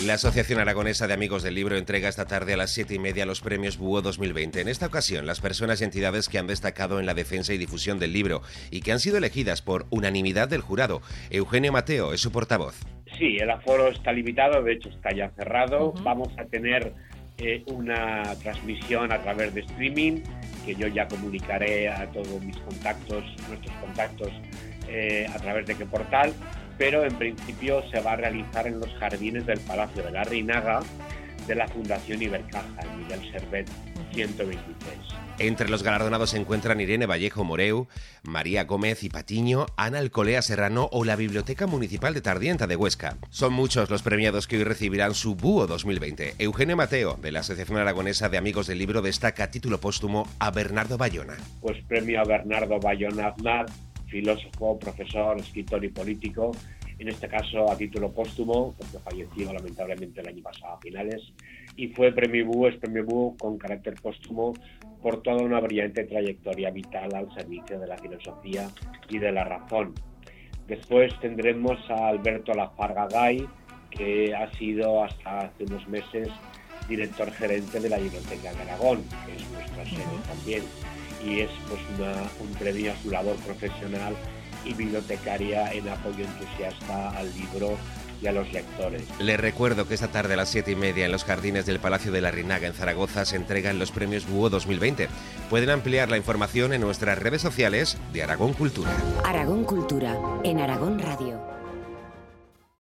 La Asociación Aragonesa de Amigos del Libro entrega esta tarde a las 7:30 los premios Búho 2020. En esta ocasión, las personas y entidades que han destacado en la defensa y difusión del libro y que han sido elegidas por unanimidad del jurado. Eugenio Mateo es su portavoz. Sí, el aforo está limitado, de hecho está ya cerrado. Vamos a tener una transmisión a través de streaming, que yo ya comunicaré a todos nuestros contactos, a través de qué portal, pero en principio se va a realizar en los jardines del Palacio de la Reinaga de la Fundación Ibercaja, en Miguel Servet 123. Entre los galardonados se encuentran Irene Vallejo Moreu, María Gómez y Patiño, Ana Alcolea Serrano o la Biblioteca Municipal de Tardienta de Huesca. Son muchos los premiados que hoy recibirán su Búho 2020. Eugenio Mateo, de la Asociación Aragonesa de Amigos del Libro, destaca a título póstumo a Bernardo Bayona. Pues premio a Bernardo Bayona Aznar, filósofo, profesor, escritor y político, en este caso a título póstumo, porque falleció lamentablemente el año pasado a finales, y fue premio Búho con carácter póstumo por toda una brillante trayectoria vital al servicio de la filosofía y de la razón. Después tendremos a Alberto Lafarga Gay, que ha sido hasta hace unos meses director gerente de la Biblioteca de Aragón, que es nuestra sede también, y es pues un premio a su labor profesional y bibliotecaria en apoyo entusiasta al libro y a los lectores. Les recuerdo que esta tarde a las 7:30 en los jardines del Palacio de la Reinaga en Zaragoza se entregan los premios Búho 2020. Pueden ampliar la información en nuestras redes sociales de Aragón Cultura. Aragón Cultura, en Aragón Radio.